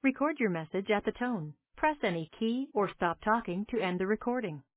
Record your message at the tone. Press any key or stop talking to end the recording.